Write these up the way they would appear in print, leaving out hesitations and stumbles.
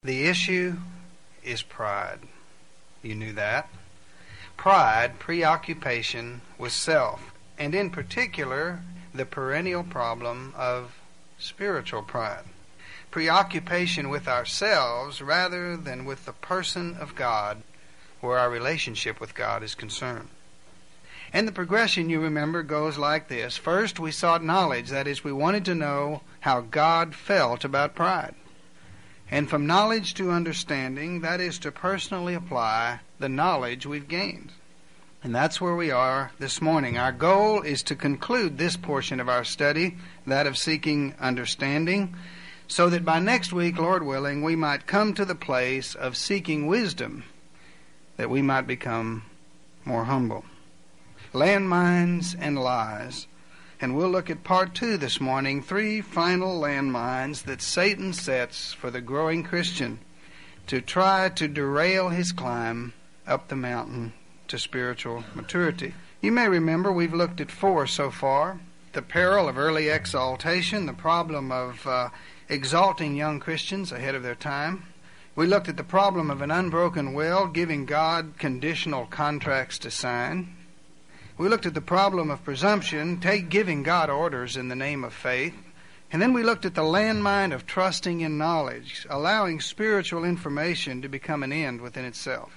The issue is pride. You knew that? Pride, preoccupation with self, and in particular, the perennial problem of spiritual pride. Preoccupation with ourselves rather than with the person of God, where our relationship with God is concerned. And the progression, you remember, goes like this. First, we sought knowledge. That is, we wanted to know how God felt about pride. And from knowledge to understanding, that is to personally apply the knowledge we've gained. And that's where we are this morning. Our goal is to conclude this portion of our study, that of seeking understanding, so that by next week, Lord willing, we might come to the place of seeking wisdom, that we might become more humble. Landmines and lies. And we'll look at part 2 this morning, 3 final landmines that Satan sets for the growing Christian to try to derail his climb up the mountain to spiritual maturity. You may remember we've looked at 4 so far. The peril of early exaltation, the problem of exalting young Christians ahead of their time. We looked at the problem of an unbroken will, giving God conditional contracts to sign. We looked at the problem of presumption, giving God orders in the name of faith. And then we looked at the landmine of trusting in knowledge, allowing spiritual information to become an end within itself.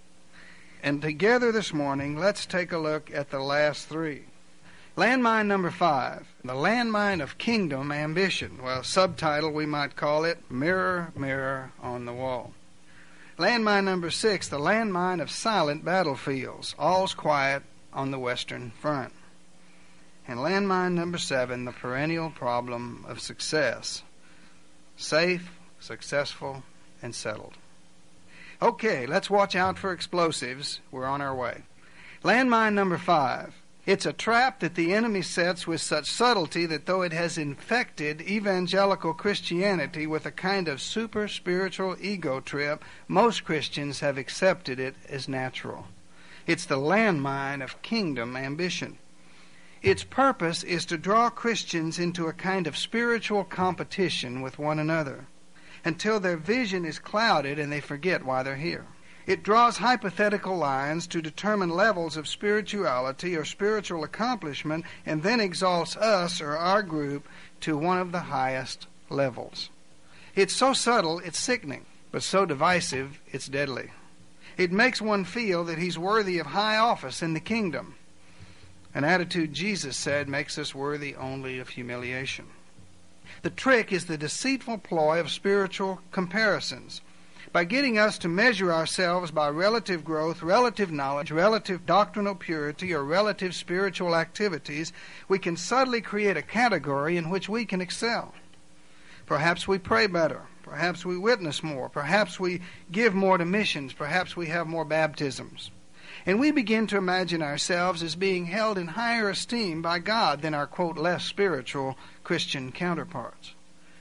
And together this morning, let's take a look at the last 3. Landmine number 5, the landmine of kingdom ambition. Well, subtitle we might call it, Mirror, Mirror on the Wall. Landmine number 6, the landmine of silent battlefields. All's quiet on the Western Front. And landmine number 7, the perennial problem of success. Safe, successful, and settled. Okay, let's watch out for explosives. We're on our way. Landmine number 5. It's a trap that the enemy sets with such subtlety that though it has infected evangelical Christianity with a kind of super spiritual ego trip, most Christians have accepted it as natural. It's the landmine of kingdom ambition. Its purpose is to draw Christians into a kind of spiritual competition with one another until their vision is clouded and they forget why they're here. It draws hypothetical lines to determine levels of spirituality or spiritual accomplishment and then exalts us or our group to one of the highest levels. It's so subtle, it's sickening, but so divisive, it's deadly. It makes one feel that he's worthy of high office in the kingdom. An attitude Jesus said makes us worthy only of humiliation. The trick is the deceitful ploy of spiritual comparisons. By getting us to measure ourselves by relative growth, relative knowledge, relative doctrinal purity, or relative spiritual activities, we can subtly create a category in which we can excel. Perhaps we pray better. Perhaps we witness more. Perhaps we give more to missions. Perhaps we have more baptisms. And we begin to imagine ourselves as being held in higher esteem by God than our, quote, less spiritual Christian counterparts.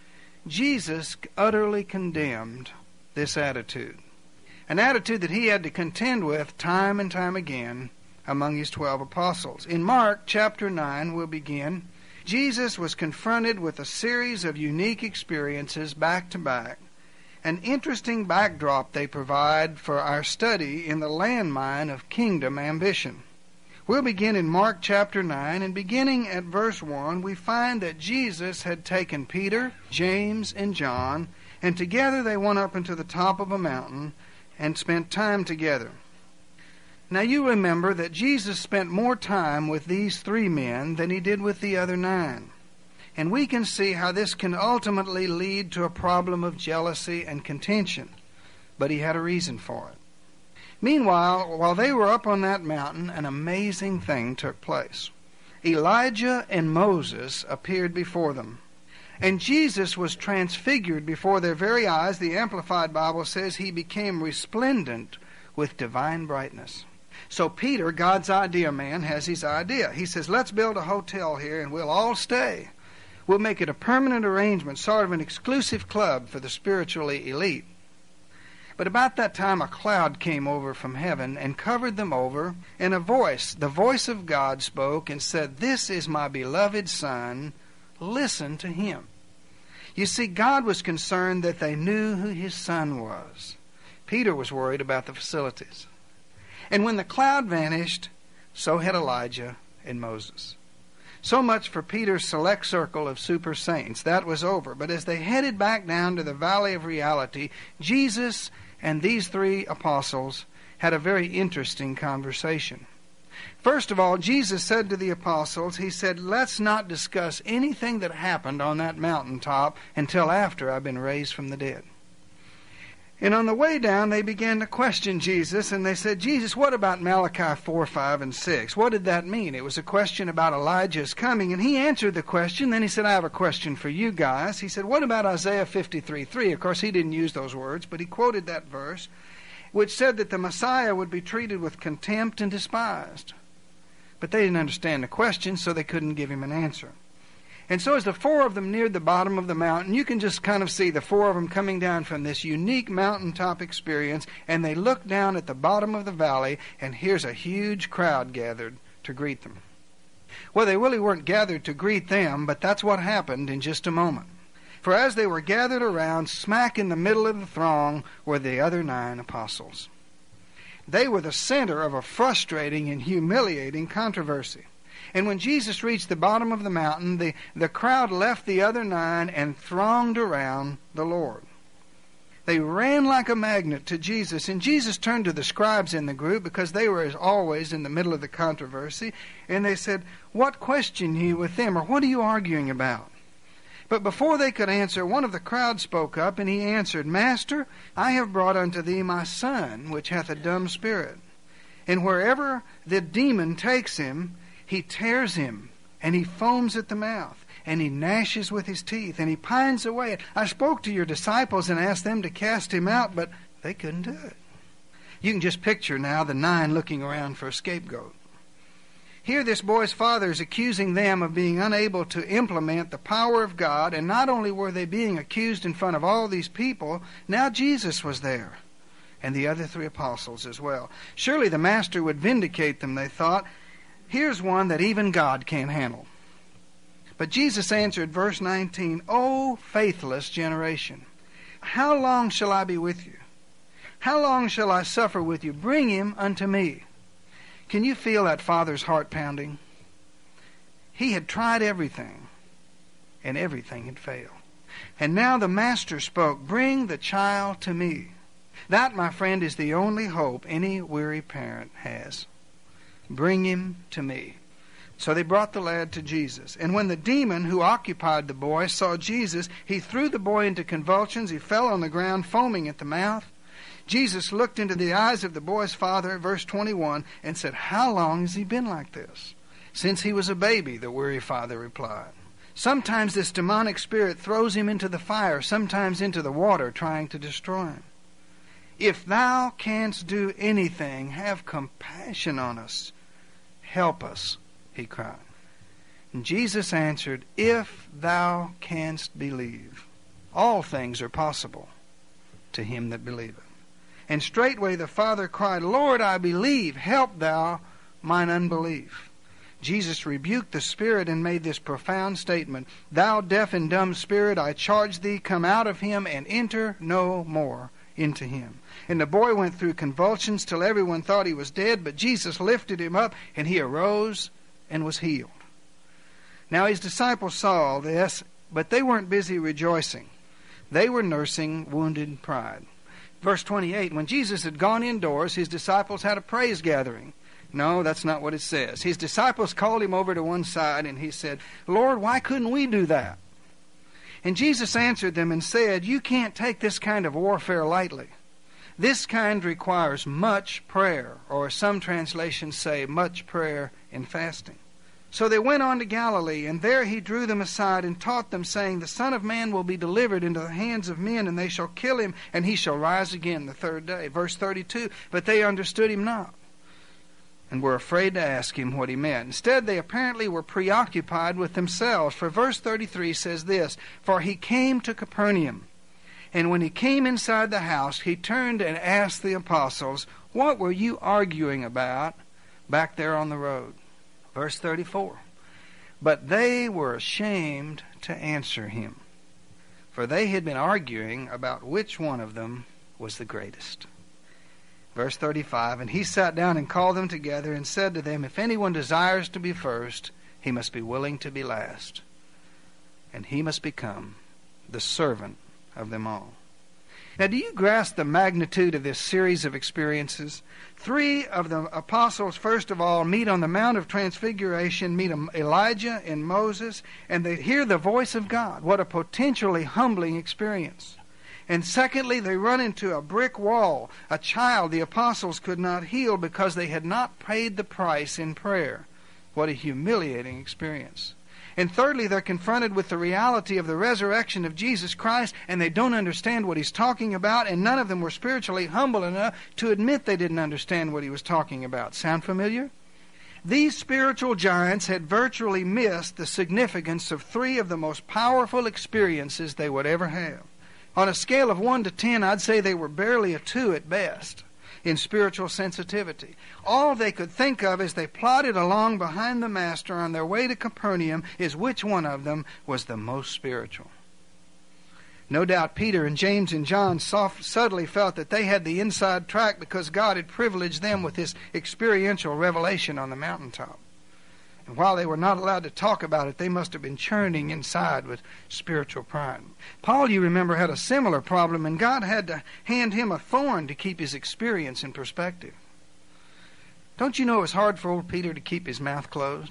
Jesus utterly condemned this attitude, an attitude that he had to contend with time and time again among his 12 apostles. In Mark chapter 9, we'll begin. Jesus was confronted with a series of unique experiences back to back. An interesting backdrop they provide for our study in the landmine of kingdom ambition. We'll begin in Mark chapter 9, and beginning at verse 1, we find that Jesus had taken Peter, James, and John, and together they went up into the top of a mountain and spent time together. Now you remember that Jesus spent more time with these 3 men than he did with the other 9. And we can see how this can ultimately lead to a problem of jealousy and contention. But he had a reason for it. Meanwhile, while they were up on that mountain, an amazing thing took place. Elijah and Moses appeared before them. And Jesus was transfigured before their very eyes. The Amplified Bible says he became resplendent with divine brightness. So Peter, God's idea man, has his idea. He says, let's build a hotel here and we'll all stay. We'll make it a permanent arrangement, sort of an exclusive club for the spiritually elite. But about that time a cloud came over from heaven and covered them over, and a voice, the voice of God, spoke and said, "This is my beloved Son, listen to him." You see, God was concerned that they knew who His Son was. Peter was worried about the facilities. And when the cloud vanished, so had Elijah and Moses. So much for Peter's select circle of super saints. That was over. But as they headed back down to the valley of reality, Jesus and these three apostles had a very interesting conversation. First of all, Jesus said to the apostles, He said, let's not discuss anything that happened on that mountaintop until after I've been raised from the dead. And on the way down, they began to question Jesus, and they said, Jesus, what about Malachi 4, 5, and 6? What did that mean? It was a question about Elijah's coming, and He answered the question. Then He said, I have a question for you guys. He said, what about Isaiah 53, 3? Of course, He didn't use those words, but He quoted that verse, which said that the Messiah would be treated with contempt and despised. But they didn't understand the question, so they couldn't give Him an answer. And so as the four of them neared the bottom of the mountain, you can just kind of see the four of them coming down from this unique mountaintop experience, and they look down at the bottom of the valley, and here's a huge crowd gathered to greet them. Well, they really weren't gathered to greet them, but that's what happened in just a moment. For as they were gathered around, smack in the middle of the throng were the other 9 apostles. They were the center of a frustrating and humiliating controversy. And when Jesus reached the bottom of the mountain, the crowd left the other 9 and thronged around the Lord. They ran like a magnet to Jesus, and Jesus turned to the scribes in the group, because they were as always in the middle of the controversy, and they said, what question ye with them, or what are you arguing about? But before they could answer, one of the crowd spoke up, and he answered, Master, I have brought unto thee my son, which hath a dumb spirit. And wherever the demon takes him, he tears him, and he foams at the mouth, and he gnashes with his teeth, and he pines away. I spoke to your disciples and asked them to cast him out, but they couldn't do it. You can just picture now the 9 looking around for a scapegoat. Here this boy's father is accusing them of being unable to implement the power of God, and not only were they being accused in front of all these people, now Jesus was there, and the other 3 apostles as well. Surely the Master would vindicate them, they thought. Here's one that even God can't handle. But Jesus answered, verse 19, O faithless generation, how long shall I be with you? How long shall I suffer with you? Bring him unto me. Can you feel that father's heart pounding? He had tried everything, and everything had failed. And now the Master spoke, bring the child to me. That, my friend, is the only hope any weary parent has. Bring him to me. So they brought the lad to Jesus. And when the demon who occupied the boy saw Jesus, he threw the boy into convulsions. He fell on the ground, foaming at the mouth. Jesus looked into the eyes of the boy's father, verse 21, and said, how long has he been like this? Since he was a baby, the weary father replied. Sometimes this demonic spirit throws him into the fire, sometimes into the water, trying to destroy him. If thou canst do anything, have compassion on us. Help us, he cried. And Jesus answered, if thou canst believe, all things are possible to him that believeth. And straightway the father cried, Lord, I believe, help thou mine unbelief. Jesus rebuked the spirit and made this profound statement, thou deaf and dumb spirit, I charge thee, come out of him and enter no more into him. And the boy went through convulsions till everyone thought he was dead, but Jesus lifted him up, and he arose and was healed. Now his disciples saw all this, but they weren't busy rejoicing. They were nursing wounded pride. Verse 28, when Jesus had gone indoors, his disciples had a praise gathering. No, that's not what it says. His disciples called him over to one side, and he said, Lord, why couldn't we do that? And Jesus answered them and said, you can't take this kind of warfare lightly. This kind requires much prayer, or some translations say much prayer and fasting. So they went on to Galilee, and there he drew them aside and taught them, saying, the Son of Man will be delivered into the hands of men, and they shall kill him, and he shall rise again the 3rd day. Verse 32, but they understood him not, and were afraid to ask him what he meant. Instead, they apparently were preoccupied with themselves. For verse 33 says this, for he came to Capernaum, and when he came inside the house, he turned and asked the apostles, what were you arguing about back there on the road? Verse 34, but they were ashamed to answer him. for they had been arguing about which one of them was the greatest. Verse 35, and he sat down and called them together and said to them, if anyone desires to be first, he must be willing to be last, and he must become the servant of them all. Now, do you grasp the magnitude of this series of experiences? 3 of the apostles, first of all, meet on the Mount of Transfiguration, meet Elijah and Moses, and they hear the voice of God. What a potentially humbling experience. And secondly, they run into a brick wall, a child the apostles could not heal because they had not paid the price in prayer. What a humiliating experience. And thirdly, they're confronted with the reality of the resurrection of Jesus Christ, and they don't understand what he's talking about, and none of them were spiritually humble enough to admit they didn't understand what he was talking about. Sound familiar? These spiritual giants had virtually missed the significance of 3 of the most powerful experiences they would ever have. On a scale of 1 to 10, I'd say they were barely a 2 at best in spiritual sensitivity. All they could think of as they plodded along behind the Master on their way to Capernaum is which one of them was the most spiritual. No doubt Peter and James and John subtly felt that they had the inside track because God had privileged them with this experiential revelation on the mountaintop. And while they were not allowed to talk about it, they must have been churning inside with spiritual pride. Paul, you remember, had a similar problem, and God had to hand him a thorn to keep his experience in perspective. Don't you know it was hard for old Peter to keep his mouth closed?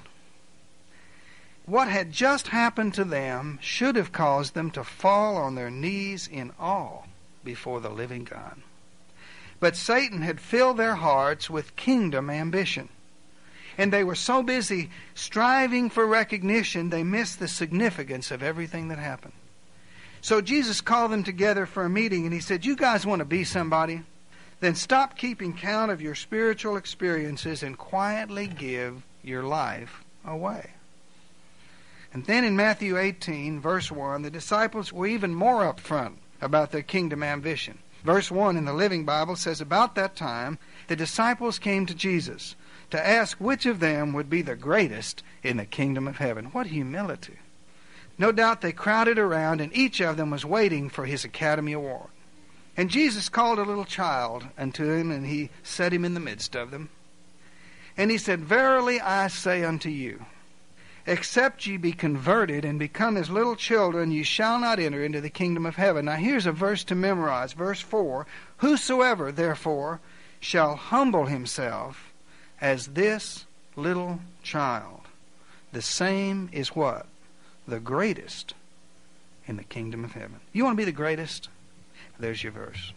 What had just happened to them should have caused them to fall on their knees in awe before the living God. But Satan had filled their hearts with kingdom ambition. And they were so busy striving for recognition, they missed the significance of everything that happened. So Jesus called them together for a meeting, and he said, you guys want to be somebody? Then stop keeping count of your spiritual experiences and quietly give your life away. And then in Matthew 18, verse 1, the disciples were even more upfront about their kingdom ambition. Verse 1 in the Living Bible says, about that time, the disciples came to Jesus to ask which of them would be the greatest in the kingdom of heaven. What humility. No doubt they crowded around, and each of them was waiting for his Academy Award. And Jesus called a little child unto him, and he set him in the midst of them. And he said, verily I say unto you, except ye be converted and become as little children, ye shall not enter into the kingdom of heaven. Now here's a verse to memorize. Verse 4, whosoever therefore shall humble himself as this little child, the same is what? The greatest in the kingdom of heaven. You want to be the greatest? There's your verse.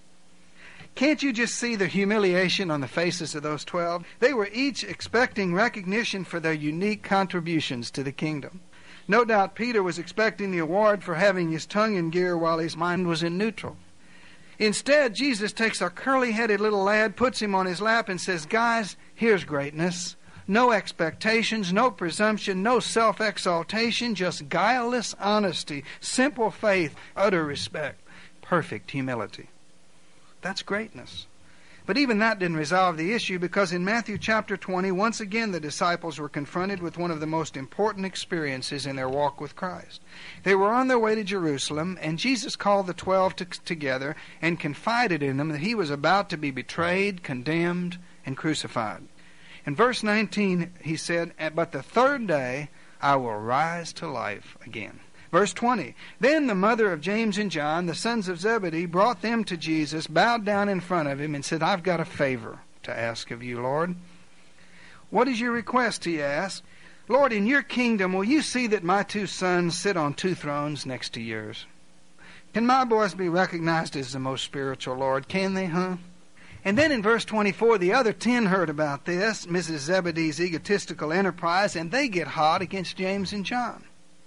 Can't you just see the humiliation on the faces of those 12? They were each expecting recognition for their unique contributions to the kingdom. No doubt Peter was expecting the award for having his tongue in gear while his mind was in neutral. Instead, Jesus takes a curly-headed little lad, puts him on his lap, and says, guys, here's greatness. No expectations, no presumption, no self-exaltation, just guileless honesty, simple faith, utter respect, perfect humility. That's greatness. But even that didn't resolve the issue, because in Matthew chapter 20, once again the disciples were confronted with one of the most important experiences in their walk with Christ. They were on their way to Jerusalem, and Jesus called the 12 together and confided in them that he was about to be betrayed, condemned, and crucified. In verse 19 he said, but the third day I will rise to life again. Verse 20, then the mother of James and John, the sons of Zebedee, brought them to Jesus, bowed down in front of him, and said, I've got a favor to ask of you, Lord. What is your request, he asked. Lord, in your kingdom, will you see that my 2 sons sit on 2 thrones next to yours? Can my boys be recognized as the most spiritual, Lord? Can they, huh? And then in verse 24, the other 10 heard about this, Mrs. Zebedee's egotistical enterprise, and they get hot against James and John.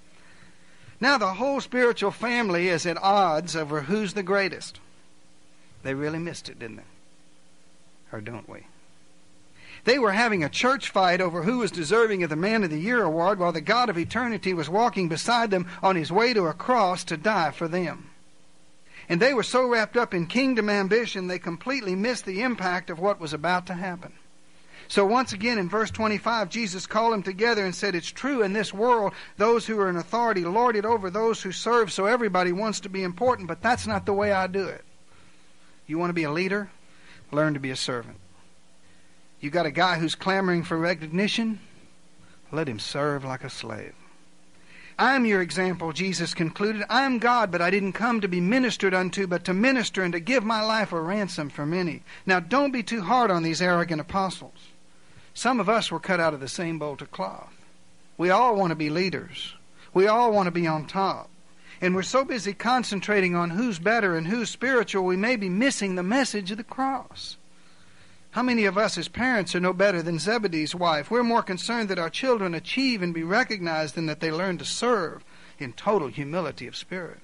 Now the whole spiritual family is at odds over who's the greatest. They really missed it, didn't they? Or don't we? They were having a church fight over who was deserving of the Man of the Year award, while the God of eternity was walking beside them on his way to a cross to die for them. And they were so wrapped up in kingdom ambition, they completely missed the impact of what was about to happen. So once again in verse 25, Jesus called them together and said, it's true in this world, those who are in authority lord it over those who serve, so everybody wants to be important, but that's not the way I do it. You want to be a leader? Learn to be a servant. You got a guy who's clamoring for recognition? Let him serve like a slave. I'm your example, Jesus concluded. I am God, but I didn't come to be ministered unto, but to minister and to give my life a ransom for many. Now don't be too hard on these arrogant apostles. Some of us were cut out of the same bolt of cloth. We all want to be leaders. We all want to be on top. And we're so busy concentrating on who's better and who's spiritual, we may be missing the message of the cross. How many of us as parents are no better than Zebedee's wife? We're more concerned that our children achieve and be recognized than that they learn to serve in total humility of spirit.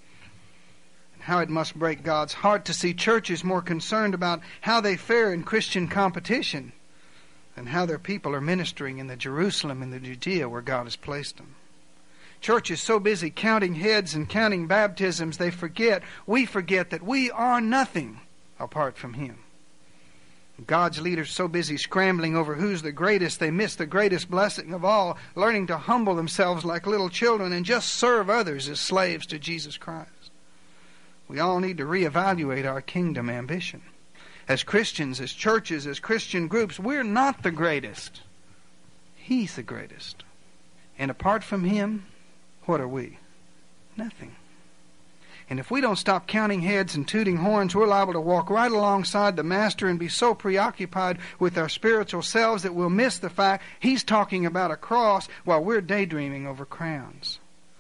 And how it must break God's heart to see churches more concerned about how they fare in Christian competition than how their people are ministering in the Jerusalem and the Judea where God has placed them. Churches so busy counting heads and counting baptisms, we forget that we are nothing apart from Him. God's leaders so busy scrambling over who's the greatest, they miss the greatest blessing of all, learning to humble themselves like little children and just serve others as slaves to Jesus Christ. We all need to reevaluate our kingdom ambition. As Christians, as churches, as Christian groups, we're not the greatest. He's the greatest. And apart from Him, what are we? Nothing. And if we don't stop counting heads and tooting horns, we're liable to walk right alongside the Master and be so preoccupied with our spiritual selves that we'll miss the fact He's talking about a cross while we're daydreaming over crowns.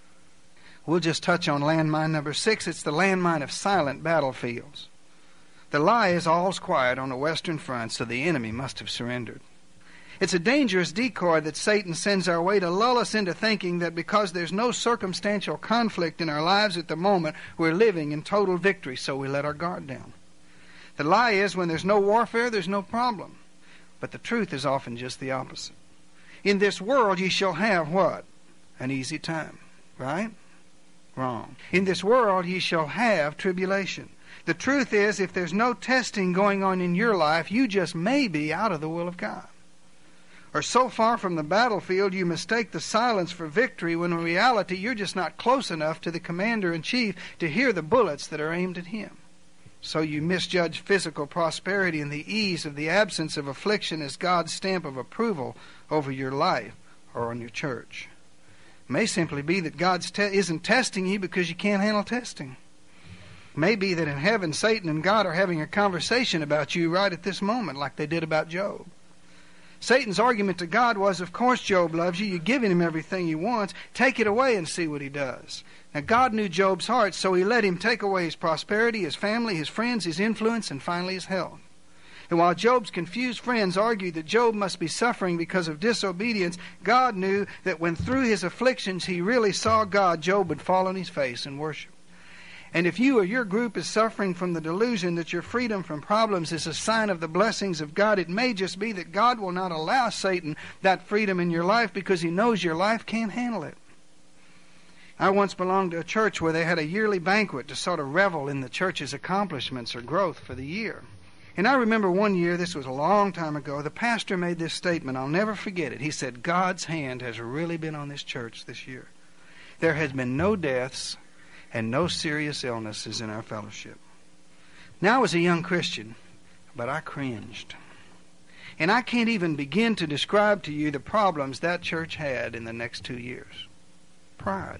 We'll just touch on landmine number 6. It's the landmine of silent battlefields. The lie is all's quiet on the Western Front, so the enemy must have surrendered. It's a dangerous decoy that Satan sends our way to lull us into thinking that because there's no circumstantial conflict in our lives at the moment, we're living in total victory, so we let our guard down. The lie is when there's no warfare, there's no problem. But the truth is often just the opposite. In this world ye shall have what? An easy time. Right? Wrong. In this world ye shall have tribulation. The truth is, if there's no testing going on in your life, you just may be out of the will of God. Or so far from the battlefield you mistake the silence for victory when in reality you're just not close enough to the commander-in-chief to hear the bullets that are aimed at him. So you misjudge physical prosperity and the ease of the absence of affliction as God's stamp of approval over your life or on your church. It may simply be that God isn't testing you because you can't handle testing. It may be that in heaven Satan and God are having a conversation about you right at this moment like they did about Job. Satan's argument to God was, of course Job loves you. You're giving him everything he wants. Take it away and see what he does. Now God knew Job's heart, so He let him take away his prosperity, his family, his friends, his influence, and finally his health. And while Job's confused friends argued that Job must be suffering because of disobedience, God knew that when through his afflictions he really saw God, Job would fall on his face and worship. And if you or your group is suffering from the delusion that your freedom from problems is a sign of the blessings of God, it may just be that God will not allow Satan that freedom in your life because He knows your life can't handle it. I once belonged to a church where they had a yearly banquet to sort of revel in the church's accomplishments or growth for the year. And I remember one year, this was a long time ago, the pastor made this statement. I'll never forget it. He said, God's hand has really been on this church this year. There has been no deaths and no serious illnesses in our fellowship. Now I was a young Christian, but I cringed. And I can't even begin to describe to you the problems that church had in the next 2 years. Pride.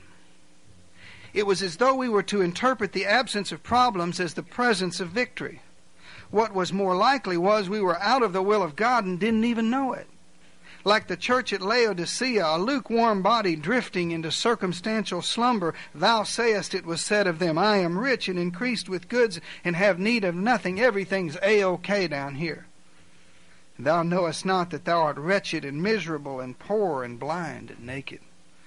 It was as though we were to interpret the absence of problems as the presence of victory. What was more likely was we were out of the will of God and didn't even know it. Like the church at Laodicea, a lukewarm body drifting into circumstantial slumber. Thou sayest it was said of them, I am rich and increased with goods and have need of nothing. Everything's A-OK down here. Thou knowest not that thou art wretched and miserable and poor and blind and naked.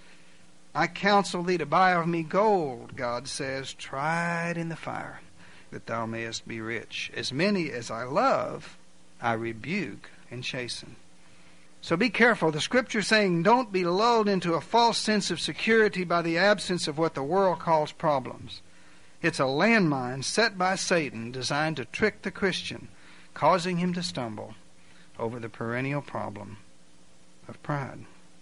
I counsel thee to buy of me gold, God says, tried in the fire, that thou mayest be rich. As many as I love, I rebuke and chasten. So be careful. The Scripture is saying don't be lulled into a false sense of security by the absence of what the world calls problems. It's a landmine set by Satan designed to trick the Christian, causing him to stumble, over the perennial problem of pride.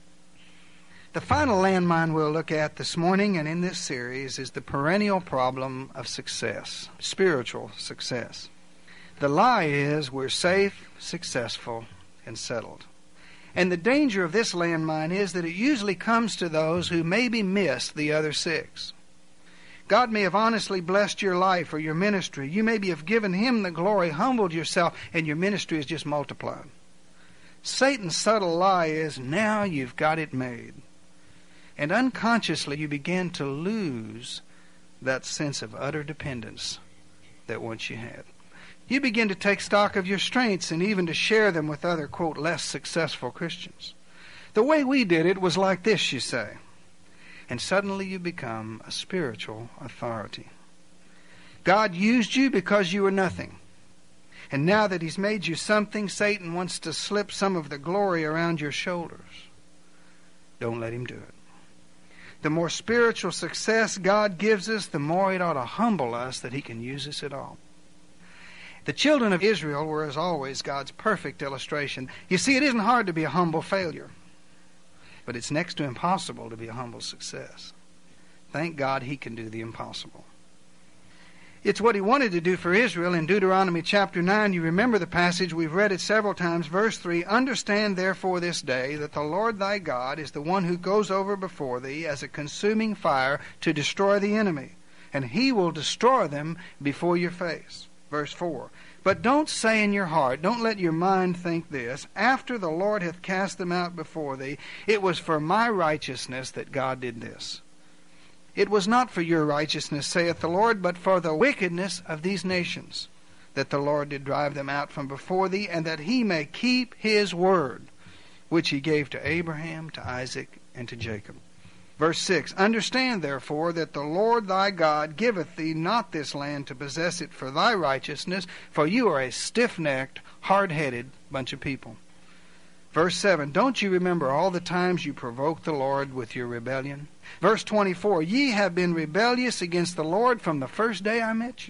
The final landmine we'll look at this morning and in this series is the perennial problem of success, spiritual success. The lie is we're safe, successful, and settled. And the danger of this landmine is that it usually comes to those who maybe missed the other six. God may have honestly blessed your life or your ministry. You maybe have given Him the glory, humbled yourself, and your ministry has just multiplied. Satan's subtle lie is, now you've got it made. And unconsciously you begin to lose that sense of utter dependence that once you had. You begin to take stock of your strengths and even to share them with other, quote, less successful Christians. The way we did it was like this, you say. And suddenly you become a spiritual authority. God used you because you were nothing. And now that He's made you something, Satan wants to slip some of the glory around your shoulders. Don't let him do it. The more spiritual success God gives us, the more it ought to humble us that He can use us at all. The children of Israel were, as always, God's perfect illustration. You see, it isn't hard to be a humble failure, but it's next to impossible to be a humble success. Thank God He can do the impossible. It's what He wanted to do for Israel in Deuteronomy chapter 9. You remember the passage. We've read it several times. Verse 3, understand therefore this day that the Lord thy God is the one who goes over before thee as a consuming fire to destroy the enemy, and He will destroy them before your face. Verse 4, but don't say in your heart, don't let your mind think this, after the Lord hath cast them out before thee, it was for my righteousness that God did this. It was not for your righteousness, saith the Lord, but for the wickedness of these nations, that the Lord did drive them out from before thee, and that He may keep His word, which He gave to Abraham, to Isaac, and to Jacob. Verse 6, understand therefore that the Lord thy God giveth thee not this land to possess it for thy righteousness, for you are a stiff-necked, hard-headed bunch of people. Verse 7, don't you remember all the times you provoked the Lord with your rebellion? Verse 24, ye have been rebellious against the Lord from the first day I met you.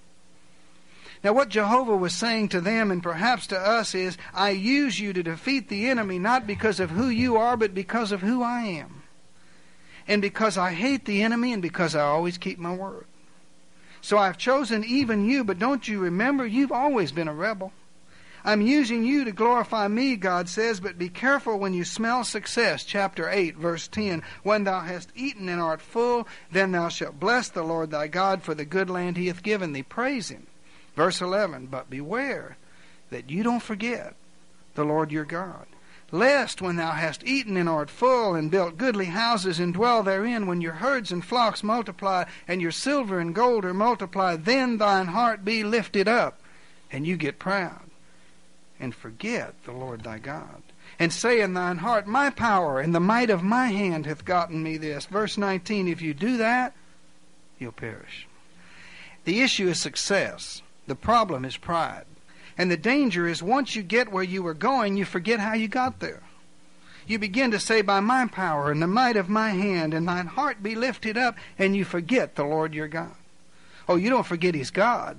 Now what Jehovah was saying to them, and perhaps to us, is, I use you to defeat the enemy not because of who you are, but because of who I am. And because I hate the enemy, and because I always keep my word. So I've chosen even you, but don't you remember, you've always been a rebel. I'm using you to glorify me, God says, but be careful when you smell success. Chapter 8, verse 10, when thou hast eaten and art full, then thou shalt bless the Lord thy God for the good land He hath given thee. Praise Him. Verse 11, but beware that you don't forget the Lord your God. Lest when thou hast eaten and art full, and built goodly houses, and dwell therein, when your herds and flocks multiply, and your silver and gold are multiplied, then thine heart be lifted up, and you get proud, and forget the Lord thy God, and say in thine heart, my power and the might of my hand hath gotten me this. Verse 19, if you do that, you'll perish. The issue is success. The problem is pride. And the danger is once you get where you were going, you forget how you got there. You begin to say, by my power and the might of my hand, and thine heart be lifted up, and you forget the Lord your God. Oh, you don't forget He's God.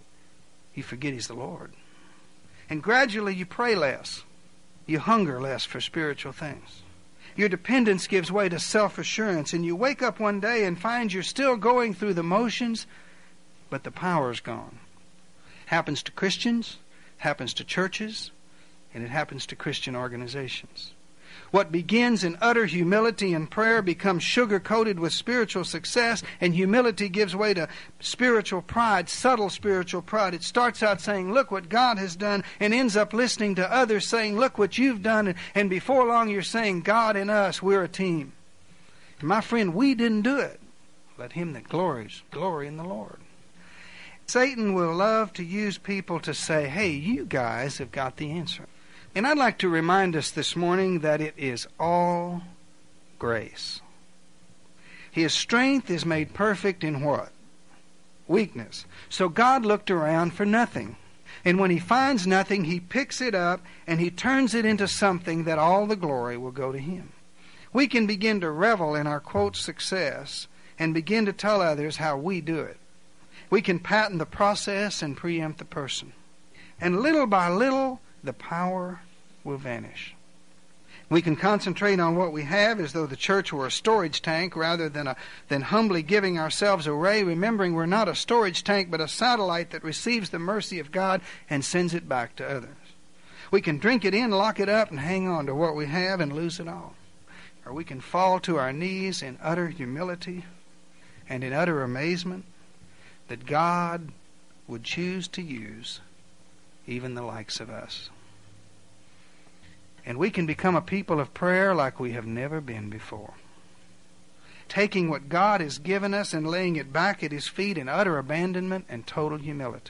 You forget He's the Lord. And gradually you pray less. You hunger less for spiritual things. Your dependence gives way to self-assurance, and you wake up one day and find you're still going through the motions, but the power's gone. Happens to Christians, happens to churches, and it happens to Christian organizations. What begins in utter humility and prayer becomes sugar-coated with spiritual success, and humility gives way to spiritual pride, subtle spiritual pride. It starts out saying, look what God has done, and ends up listening to others saying, look what you've done, and before long you're saying, God and us, we're a team. And my friend, we didn't do it. Let him that glories, glory in the Lord. Satan will love to use people to say, hey, you guys have got the answer. And I'd like to remind us this morning that it is all grace. His strength is made perfect in what? Weakness. So God looked around for nothing. And when He finds nothing, He picks it up and He turns it into something that all the glory will go to Him. We can begin to revel in our, quote, success and begin to tell others how we do it. We can patent the process and preempt the person. And little by little, the power will vanish. We can concentrate on what we have as though the church were a storage tank rather than humbly giving ourselves away, remembering we're not a storage tank but a satellite that receives the mercy of God and sends it back to others. We can drink it in, lock it up, and hang on to what we have and lose it all. Or we can fall to our knees in utter humility and in utter amazement that God would choose to use even the likes of us. And we can become a people of prayer like we have never been before. Taking what God has given us and laying it back at His feet in utter abandonment and total humility.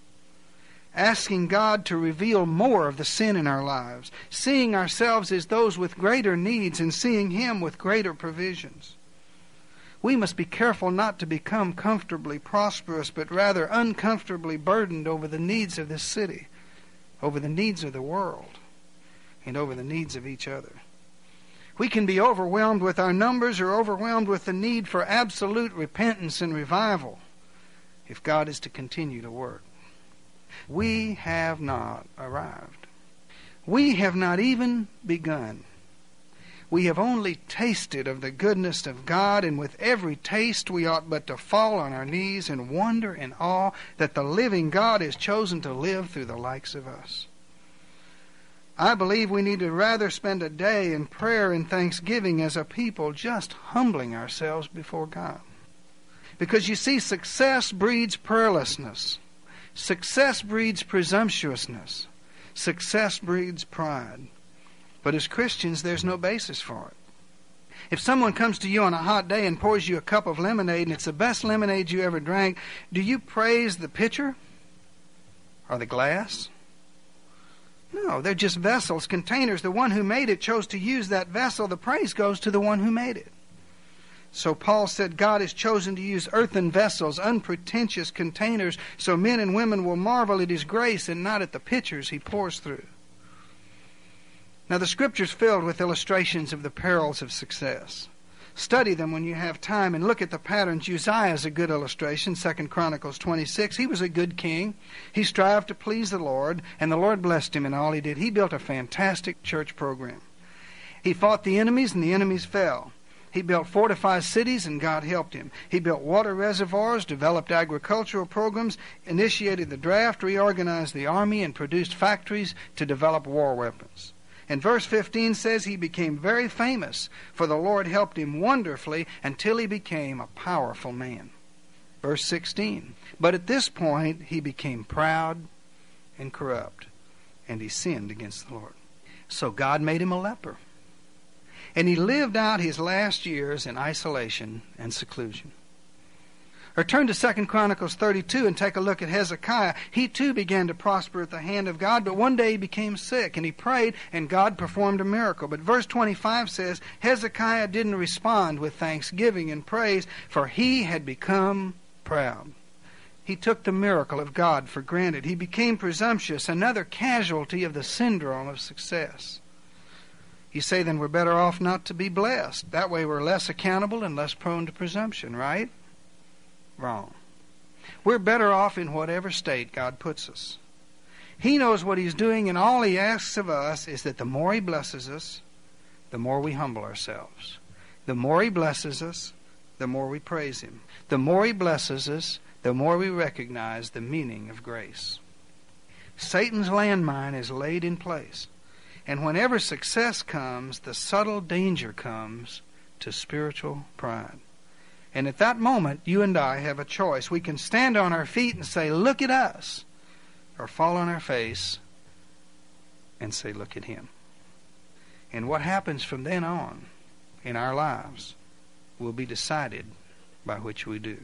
Asking God to reveal more of the sin in our lives. Seeing ourselves as those with greater needs and seeing Him with greater provisions. We must be careful not to become comfortably prosperous, but rather uncomfortably burdened over the needs of this city, over the needs of the world, and over the needs of each other. We can be overwhelmed with our numbers or overwhelmed with the need for absolute repentance and revival if God is to continue to work. We have not arrived. We have not even begun. We have only tasted of the goodness of God, and with every taste we ought but to fall on our knees in wonder and awe that the living God has chosen to live through the likes of us. I believe we need to rather spend a day in prayer and thanksgiving as a people, just humbling ourselves before God. Because you see, success breeds prayerlessness. Success breeds presumptuousness. Success breeds pride. But as Christians, there's no basis for it. If someone comes to you on a hot day and pours you a cup of lemonade and it's the best lemonade you ever drank, do you praise the pitcher or the glass? No, they're just vessels, containers. The one who made it chose to use that vessel. The praise goes to the one who made it. So Paul said God has chosen to use earthen vessels, unpretentious containers, so men and women will marvel at His grace and not at the pitchers He pours through. Now the Scripture's filled with illustrations of the perils of success. Study them when you have time and look at the patterns. Uzziah is a good illustration, 2 Chronicles 26. He was a good king. He strived to please the Lord, and the Lord blessed him in all he did. He built a fantastic church program. He fought the enemies, and the enemies fell. He built fortified cities, and God helped him. He built water reservoirs, developed agricultural programs, initiated the draft, reorganized the army, and produced factories to develop war weapons. And verse 15 says he became very famous, for the Lord helped him wonderfully until he became a powerful man. Verse 16, but at this point he became proud and corrupt, and he sinned against the Lord. So God made him a leper. And he lived out his last years in isolation and seclusion. Or turn to 2 Chronicles 32 and take a look at Hezekiah. He too began to prosper at the hand of God, but one day he became sick, and he prayed, and God performed a miracle. But verse 25 says, Hezekiah didn't respond with thanksgiving and praise, for he had become proud. He took the miracle of God for granted. He became presumptuous, another casualty of the syndrome of success. You say, then we're better off not to be blessed. That way we're less accountable and less prone to presumption, right? Wrong. We're better off in whatever state God puts us. He knows what He's doing, and all He asks of us is that the more He blesses us, the more we humble ourselves. The more He blesses us, the more we praise Him. The more He blesses us, the more we recognize the meaning of grace. Satan's landmine is laid in place. And whenever success comes, the subtle danger comes to spiritual pride. And at that moment, you and I have a choice. We can stand on our feet and say, look at us. Or fall on our face and say, look at Him. And what happens from then on in our lives will be decided by which we do.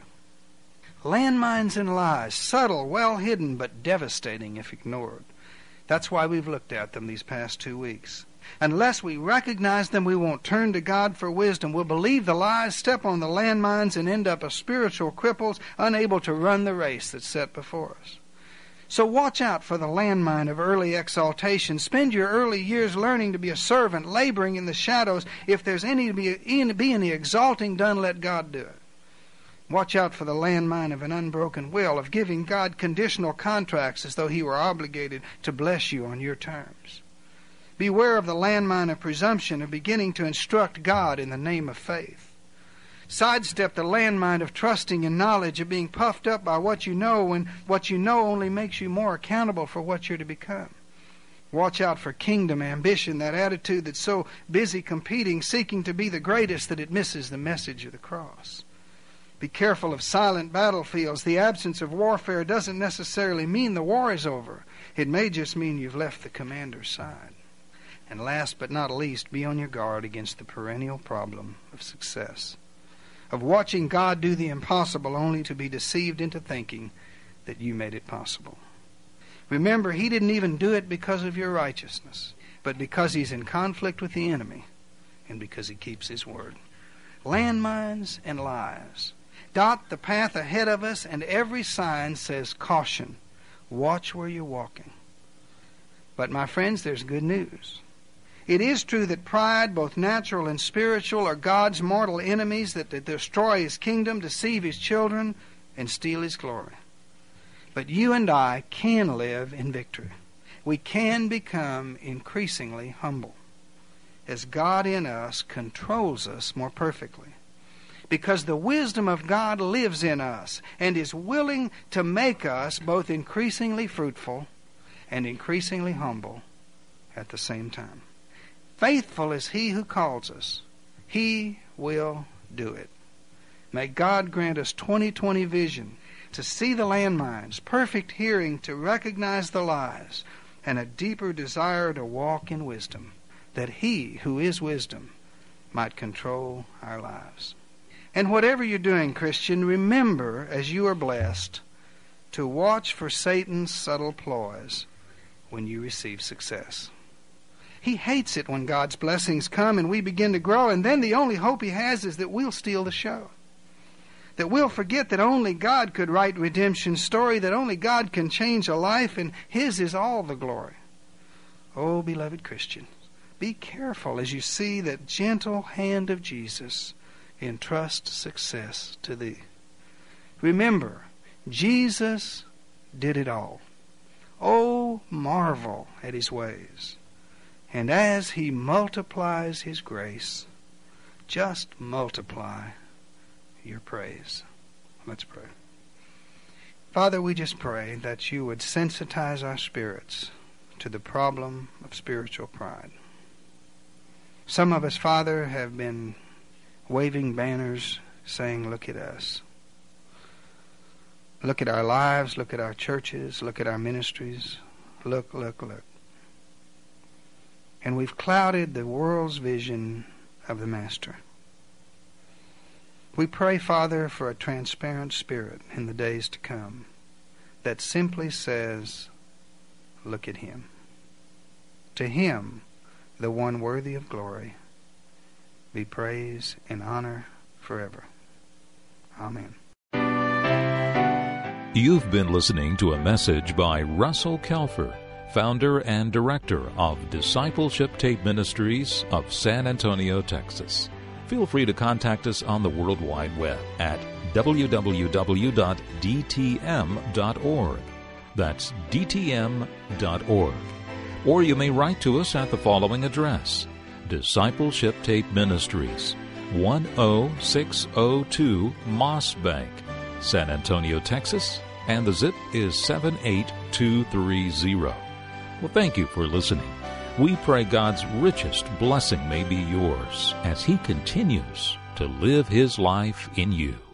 Landmines and lies, subtle, well hidden, but devastating if ignored. That's why we've looked at them these past 2 weeks. Unless we recognize them, we won't turn to God for wisdom. We'll believe the lies, step on the landmines, and end up as spiritual cripples, unable to run the race that's set before us. So watch out for the landmine of early exaltation. Spend your early years learning to be a servant, laboring in the shadows. If there's any exalting done, let God do it. Watch out for the landmine of an unbroken will, of giving God conditional contracts as though He were obligated to bless you on your terms. Beware of the landmine of presumption, of beginning to instruct God in the name of faith. Sidestep the landmine of trusting in knowledge, of being puffed up by what you know, when what you know only makes you more accountable for what you're to become. Watch out for kingdom ambition, that attitude that's so busy competing, seeking to be the greatest that it misses the message of the cross. Be careful of silent battlefields. The absence of warfare doesn't necessarily mean the war is over. It may just mean you've left the commander's side. And last but not least, be on your guard against the perennial problem of success, of watching God do the impossible only to be deceived into thinking that you made it possible. Remember, He didn't even do it because of your righteousness, but because He's in conflict with the enemy and because He keeps His word. Landmines and lies dot the path ahead of us, and every sign says caution. Watch where you're walking. But my friends, there's good news. It is true that pride, both natural and spiritual, are God's mortal enemies that destroy His kingdom, deceive His children, and steal His glory. But you and I can live in victory. We can become increasingly humble as God in us controls us more perfectly. Because the wisdom of God lives in us and is willing to make us both increasingly fruitful and increasingly humble at the same time. Faithful is He who calls us. He will do it. May God grant us 20/20 vision to see the landmines, perfect hearing to recognize the lies, and a deeper desire to walk in wisdom, that He who is wisdom might control our lives. And whatever you're doing, Christian, remember, as you are blessed, to watch for Satan's subtle ploys when you receive success. He hates it when God's blessings come and we begin to grow, and then the only hope he has is that we'll steal the show. That we'll forget that only God could write redemption's story, that only God can change a life, and His is all the glory. Oh, beloved Christian, be careful as you see that gentle hand of Jesus entrust success to thee. Remember, Jesus did it all. Oh, marvel at His ways. And as He multiplies His grace, just multiply your praise. Let's pray. Father, we just pray that you would sensitize our spirits to the problem of spiritual pride. Some of us, Father, have been waving banners saying, look at us. Look at our lives, look at our churches, look at our ministries. Look, look, look. And we've clouded the world's vision of the Master. We pray, Father, for a transparent spirit in the days to come that simply says, look at Him. To Him, the one worthy of glory, be praise and honor forever. Amen. You've been listening to a message by Russell Kelfer, founder and director of Discipleship Tape Ministries of San Antonio, Texas. Feel free to contact us on the World Wide Web at www.dtm.org. That's dtm.org. Or you may write to us at the following address: Discipleship Tape Ministries, 10602 Moss Bank, San Antonio, Texas, and the zip is 78230. Well, thank you for listening. We pray God's richest blessing may be yours as He continues to live His life in you.